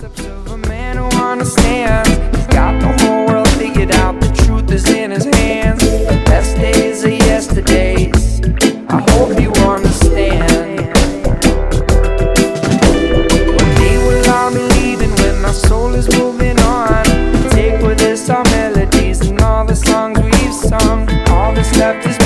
Steps of a man who understands. He's got the whole world figured out. The truth is in his hands. The best days are yesterdays. I hope you understand. One day we'll all be leaving when our soul is moving on. Take with us our melodies and all the songs we've sung. All that's left is